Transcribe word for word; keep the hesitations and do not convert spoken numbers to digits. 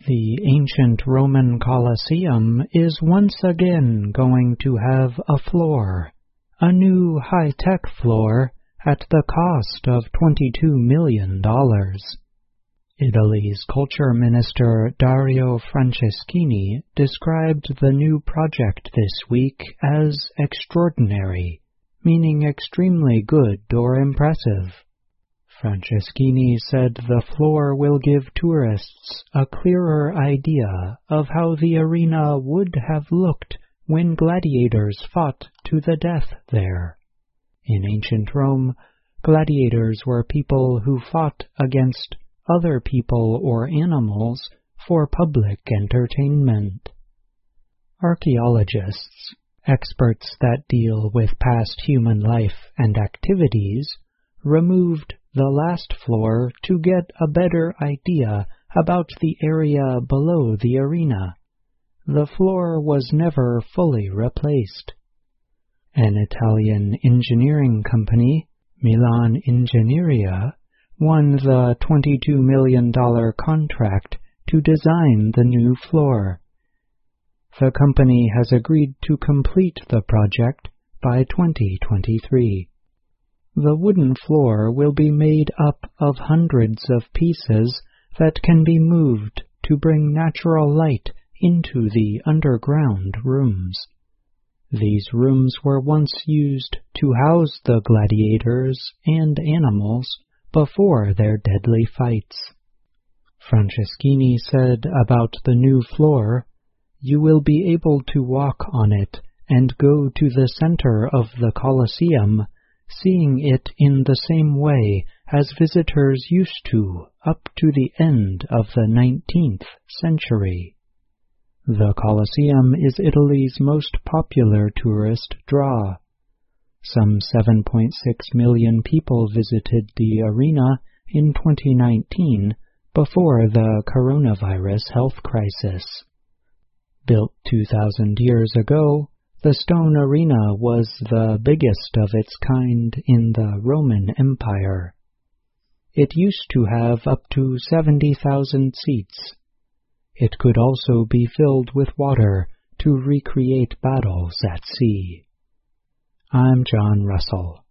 The ancient Roman Colosseum is once again going to have a floor, a new high-tech floor at the cost of twenty-two million dollars. Italy's culture minister Dario Franceschini described the new project this week as extraordinary, meaning extremely good or impressive. Franceschini said the floor will give tourists a clearer idea of how the arena would have looked when gladiators fought to the death there. In ancient Rome, gladiators were people who fought against other people or animals for public entertainment. Archaeologists, experts that deal with past human life and activities, removed the last floor to get a better idea about the area below the arena. The floor was never fully replaced. An Italian engineering company, Milan Ingegneria, won the twenty-two million dollars contract to design the new floor. The company has agreed to complete the project by twenty twenty-three. The wooden floor will be made up of hundreds of pieces that can be moved to bring natural light into the underground rooms. These rooms were once used to house the gladiators and animals before their deadly fights. Franceschini said about the new floor, "You will be able to walk on it and go to the center of the Colosseum, seeing it in the same way as visitors used to up to the end of the nineteenth century. The Colosseum is Italy's most popular tourist draw. Some seven point six million people visited the arena in twenty nineteen before the coronavirus health crisis. Built two thousand years ago, the stone arena was the biggest of its kind in the Roman Empire. It used to have up to seventy thousand seats. It could also be filled with water to recreate battles at sea. I'm John Russell.